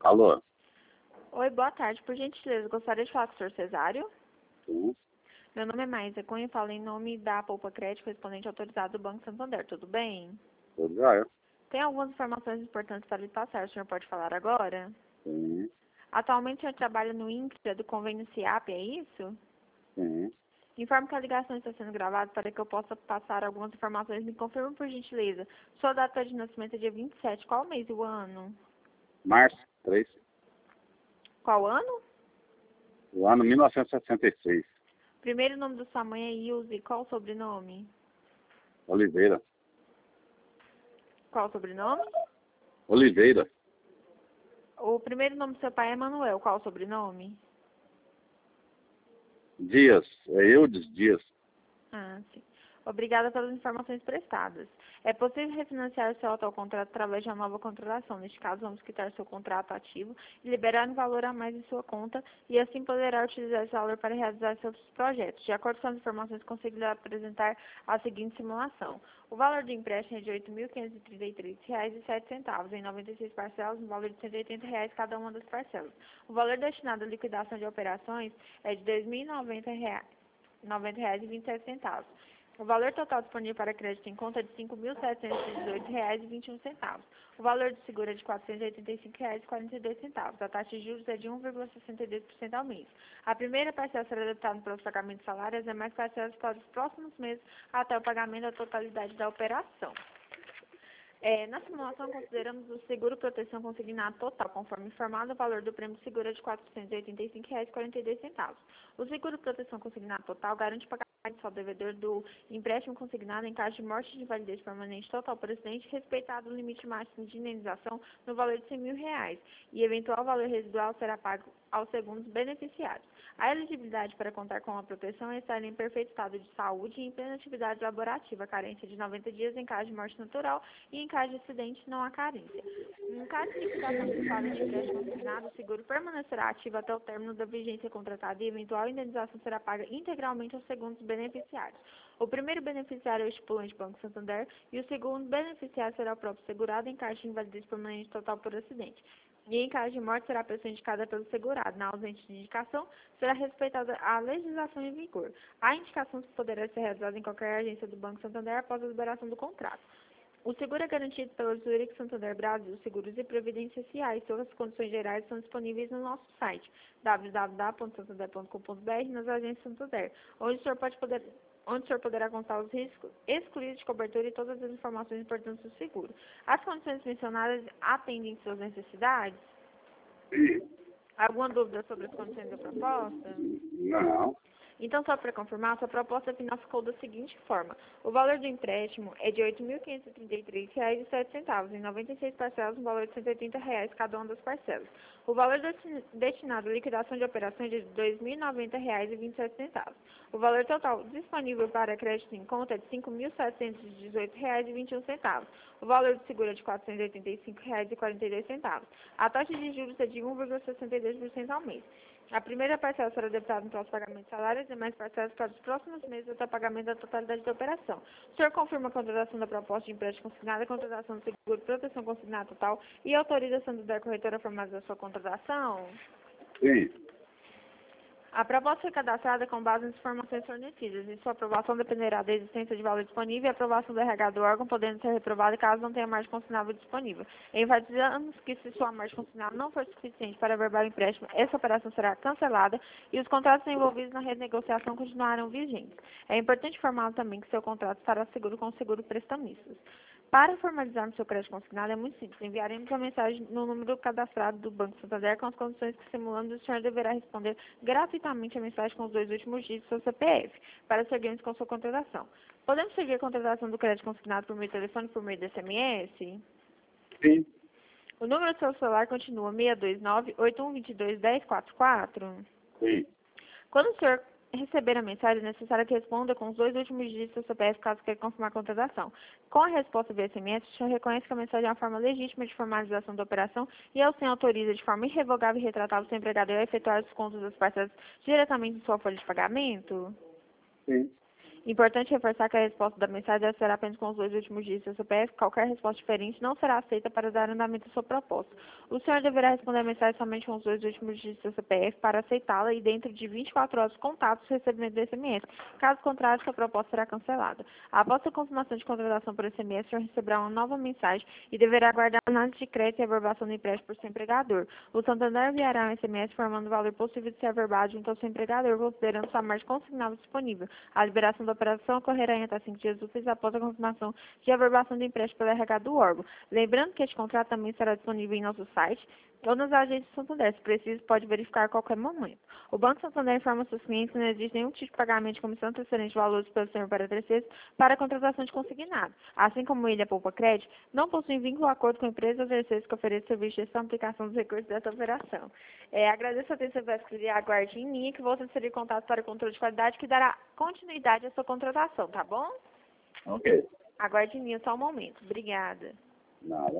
Alô? Oi, boa tarde. Por gentileza, gostaria de falar com o senhor Cesário? Sim, Meu nome é Maísa Cunha e falo em nome da Poupa Crédito, correspondente autorizado do Banco Santander. Tudo bem? tudo jóia? Tem algumas informações importantes para lhe passar. O senhor pode falar agora? Sim, Atualmente, o senhor trabalha no INCRA do convênio CIAP, é isso? sim. Informo que a ligação está sendo gravada para que eu possa passar algumas informações. Me confirme, por gentileza. Sua data de nascimento é dia 27. Qual mês e o ano? Março 3, Qual ano? o ano 1966. Primeiro nome da sua mãe é Ilse. Qual o sobrenome? Oliveira. Qual o sobrenome? Oliveira. O primeiro nome do seu pai é Manuel. Qual o sobrenome? Dias. É Eudes Dias. Ah, sim. Obrigada pelas informações prestadas. É possível refinanciar o seu atual contrato através de uma nova contratação. Neste caso, vamos quitar seu contrato ativo e liberar um valor a mais em sua conta e assim poderá utilizar esse valor para realizar seus projetos. De acordo com as informações, conseguirá apresentar a seguinte simulação. O valor do empréstimo é de R$ 8.533,07 em 96 parcelas, no valor de R$ 180 cada uma das parcelas. O valor destinado à liquidação de operações é de R$ 2.090,27. O valor total disponível para crédito em conta é de R$ 5.718,21. O valor de seguro é de R$ 485,42. A taxa de juros é de 1,62% ao mês. A primeira parcela será debitada no próximo pagamento de salário e as demais parcelas para os próximos meses até o pagamento da totalidade da operação. Na simulação, consideramos o seguro proteção consignado total, conforme informado, o valor do prêmio de seguro é de R$ 485,42. O seguro proteção consignado total garante o pagamento ao devedor do empréstimo consignado em caso de morte de invalidez permanente total por acidente, respeitado o limite máximo de indenização no valor de R$ 100.000, e eventual valor residual será pago aos segundos beneficiários. A elegibilidade para contar com a proteção é estar em perfeito estado de saúde e em plena atividade laborativa, carência de 90 dias em caso de morte natural e em caso de acidente não há carência. Em caso de liquidação antecipada de empréstimo consignado, o seguro permanecerá ativo até o término da vigência contratada e eventual indenização será paga integralmente aos segundos beneficiários. O primeiro beneficiário é o estipulante Banco Santander e o segundo beneficiário será o próprio segurado em caso de invalidez permanente total por acidente. E em caso de morte, será a pessoa indicada pelo segurado. Na ausência de indicação, será respeitada a legislação em vigor. A indicação poderá ser realizada em qualquer agência do Banco Santander após a liberação do contrato. O seguro é garantido pela Zurich Santander Brasil Seguros e Previdência S.A. e suas condições gerais são disponíveis no nosso site www.santander.com.br nas agências Santander, onde o senhor poderá constar os riscos excluídos de cobertura e todas as informações importantes do seguro. As condições mencionadas atendem suas necessidades? Sim. Alguma dúvida sobre as condições da proposta? Não. Então, só para confirmar, sua proposta final ficou da seguinte forma. O valor do empréstimo é de R$ 8.533,07 em 96 parcelas, no valor de R$ 180 cada uma das parcelas. O valor destinado à liquidação de operações é de R$ 2.090,27. O valor total disponível para crédito em conta é de R$ 5.718,21. O valor de seguro é de R$ 485,42. A taxa de juros é de 1,62% ao mês. A primeira parcela será debitada no próximo pagamento de salário e as demais parcelas para os próximos meses até o pagamento da totalidade da operação. O senhor confirma a contratação da proposta de empréstimo consignado, a contratação do seguro de proteção consignada total e autoriza a Santander Corretora a formalizar sua contratação? Sim. A proposta foi cadastrada com base nas informações fornecidas e sua aprovação dependerá da existência de valor disponível e aprovação do RH do órgão, podendo ser reprovada caso não tenha margem consignável disponível. Enfatizamos que se sua margem consignável não for suficiente para averbar o empréstimo, essa operação será cancelada e os contratos envolvidos na renegociação continuarão vigentes. É importante informar também que seu contrato estará seguro com o seguro prestamistas. Para formalizarmos seu crédito consignado é muito simples. Enviaremos uma mensagem no número cadastrado do Banco Santander com as condições que simulamos e o senhor deverá responder gratuitamente a mensagem com os 2 últimos dígitos do seu CPF para seguirmos com sua contratação. Podemos seguir a contratação do crédito consignado por meio de telefone e por meio de SMS? Sim. O número do seu celular continua 629-8122-1044? Sim. Quando o senhor receber a mensagem, é necessário que responda com os 2 últimos dígitos do CPF caso queira confirmar a contratação. Com a resposta via SMS, o senhor reconhece que a mensagem é uma forma legítima de formalização da operação e ao senhor autoriza de forma irrevogável e retratável o seu empregador a efetuar os contos das parcelas diretamente em sua folha de pagamento? Sim. Importante reforçar que a resposta da mensagem deve ser apenas com os 2 últimos dígitos do CPF. Qualquer resposta diferente não será aceita para dar andamento à sua proposta. O senhor deverá responder a mensagem somente com os 2 últimos dígitos do CPF para aceitá-la e dentro de 24 horas contados o recebimento do SMS. Caso contrário, sua proposta será cancelada. Após a confirmação de contratação por SMS, o senhor receberá uma nova mensagem e deverá aguardar a análise de crédito e averbação do empréstimo por seu empregador. O Santander enviará um SMS informando o valor possível de ser averbado junto ao seu empregador, considerando sua margem consignada disponível. A liberação da operação ocorrerá em até 5 dias úteis após a confirmação de averbação do empréstimo pelo RH do órgão. Lembrando que este contrato também estará disponível em nosso site ou nas agências do Santander. Se preciso, pode verificar a qualquer momento. O Banco Santander informa seus clientes que não existe nenhum tipo de pagamento de comissão transferente de valores pelo senhor para terceiros para a contratação de consignado. Assim como ele, a Poupa Crédito, não possui vínculo ou acordo com empresas ou terceiros que ofereçam serviço de gestão e aplicação dos recursos dessa operação. Agradeço a atenção e aguarde em linha que vou transferir contato para o controle de qualidade que dará continuidade à sua contratação, tá bom? Ok. Aguarde em linha só um momento. Obrigada. Nada.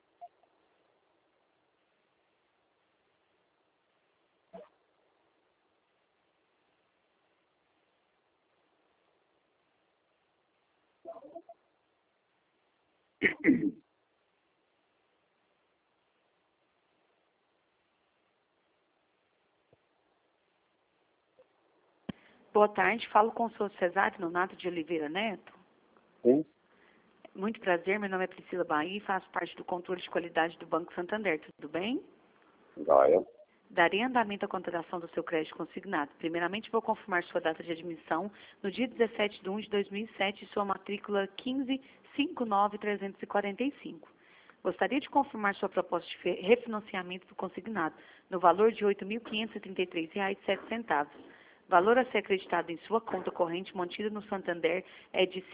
Boa tarde, falo com o senhor Cesário Nonato de Oliveira Neto. Sim. Muito prazer, meu nome é Priscila Bahia e faço parte do controle de qualidade do Banco Santander, tudo bem? Joia. Darei andamento à contratação do seu crédito consignado. Primeiramente, vou confirmar sua data de admissão no dia 17 de 1 de 2007 e sua matrícula 1559345. Gostaria de confirmar sua proposta de refinanciamento do consignado no valor de R$ 8.533,07. Valor a ser acreditado em sua conta corrente mantida no Santander é de R$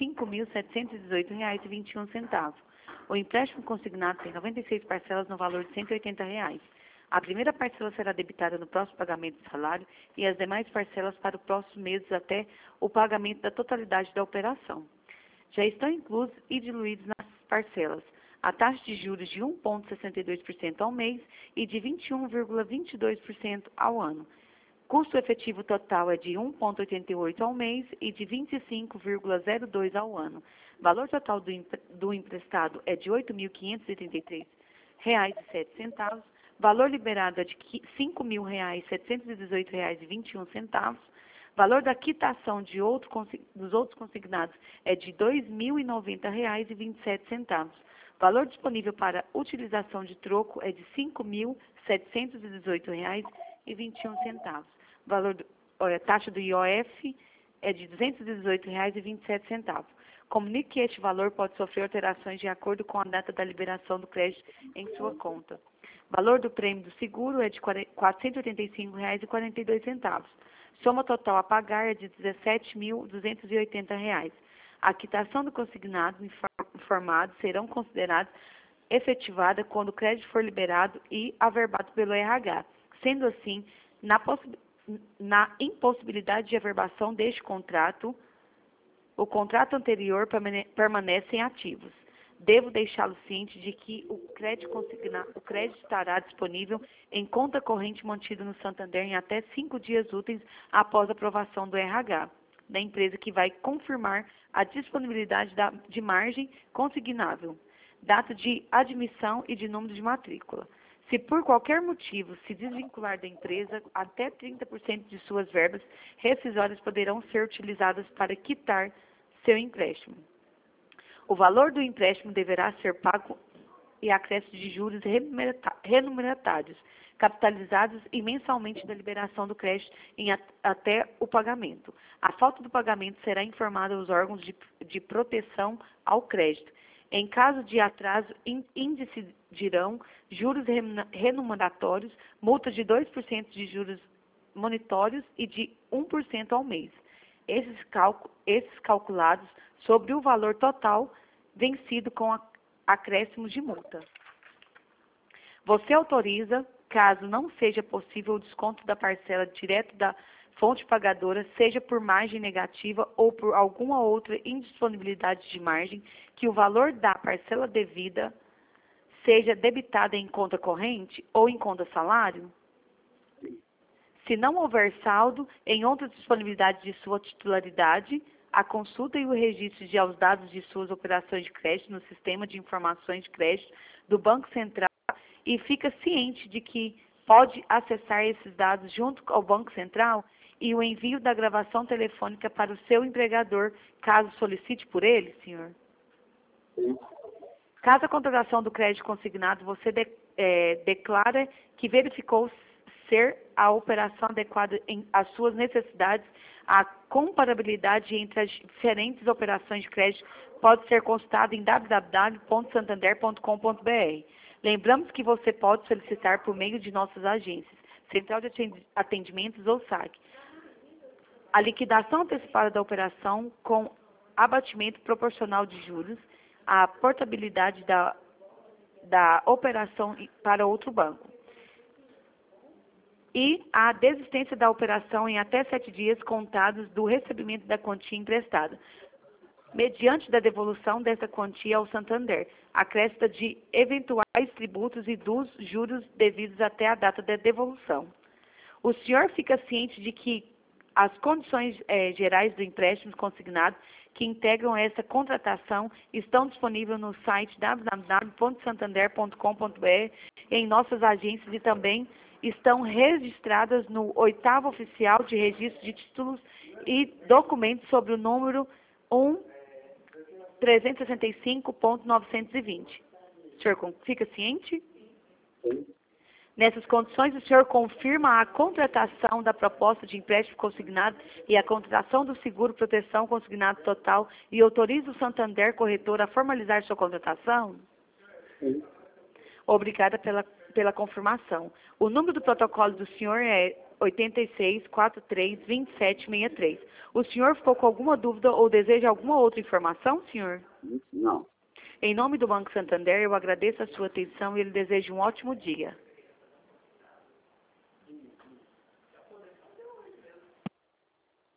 5.718,21. O empréstimo consignado tem 96 parcelas no valor de R$ 180. A primeira parcela será debitada no próximo pagamento do salário e as demais parcelas para os próximos meses até o pagamento da totalidade da operação. Já estão inclusos e diluídos nas parcelas a taxa de juros de 1,62% ao mês e de 21,22% ao ano. Custo efetivo total é de 1,88 ao mês e de 25,02 ao ano. Valor total do emprestado é de R$ 8.533,07. Valor liberado é de R$ 5.718,21. Valor da quitação dos outros consignados é de R$ 2.090,27. Valor disponível para utilização de troco é de R$ 5.718,21. Taxa do IOF é de R$ 218,27. Comunique que este valor pode sofrer alterações de acordo com a data da liberação do crédito em sua conta. Valor do prêmio do seguro é de R$ 485,42. Soma total a pagar é de R$ 17.280. A quitação do consignado informado serão consideradas efetivada quando o crédito for liberado e averbado pelo RH. Sendo assim, na impossibilidade de averbação deste contrato, o contrato anterior permanecem ativos. Devo deixá-lo ciente de que o crédito estará disponível em conta corrente mantida no Santander em até 5 dias úteis após a aprovação do RH da empresa que vai confirmar a disponibilidade de margem consignável, data de admissão e de número de matrícula. Se por qualquer motivo se desvincular da empresa, até 30% de suas verbas rescisórias poderão ser utilizadas para quitar seu empréstimo. O valor do empréstimo deverá ser pago e acréscimo de juros remuneratários, capitalizados e mensalmente da liberação do crédito até o pagamento. A falta do pagamento será informada aos órgãos de proteção ao crédito. Em caso de atraso, incidirão juros remuneratórios, multas de 2% de juros monitórios e de 1% ao mês. Esses calculados sobre o valor total vencido com acréscimo de multa. Você autoriza, caso não seja possível o desconto da parcela direto da fonte pagadora, seja por margem negativa ou por alguma outra indisponibilidade de margem, que o valor da parcela devida seja debitada em conta corrente ou em conta salário? Se não houver saldo em outra disponibilidade de sua titularidade, a consulta e o registro de aos dados de suas operações de crédito no Sistema de Informações de Crédito do Banco Central e fica ciente de que pode acessar esses dados junto ao Banco Central e o envio da gravação telefônica para o seu empregador, caso solicite por ele, senhor? Sim. Caso a contratação do crédito consignado, você declara que verificou ser a operação adequada às suas necessidades, a comparabilidade entre as diferentes operações de crédito pode ser consultada em www.santander.com.br. Lembramos que você pode solicitar por meio de nossas agências, Central de Atendimentos ou SAG, a liquidação antecipada da operação com abatimento proporcional de juros, a portabilidade da operação para outro banco e a desistência da operação em até 7 dias contados do recebimento da quantia emprestada, mediante da devolução dessa quantia ao Santander, acrescida de eventuais tributos e dos juros devidos até a data da devolução. O senhor fica ciente de que as condições gerais do empréstimo consignado que integram essa contratação estão disponíveis no site www.santander.com.br e em nossas agências e também estão registradas no 8º Oficial de Registro de Títulos e Documentos sobre o número 1.365.920. O senhor fica ciente? Sim. Nessas condições, o senhor confirma a contratação da proposta de empréstimo consignado e a contratação do seguro proteção consignado total e autoriza o Santander Corretor a formalizar sua contratação? Sim. Obrigada pela confirmação. O número do protocolo do senhor é 86432763. O senhor ficou com alguma dúvida ou deseja alguma outra informação, senhor? Não. Em nome do Banco Santander, eu agradeço a sua atenção e lhe desejo um ótimo dia.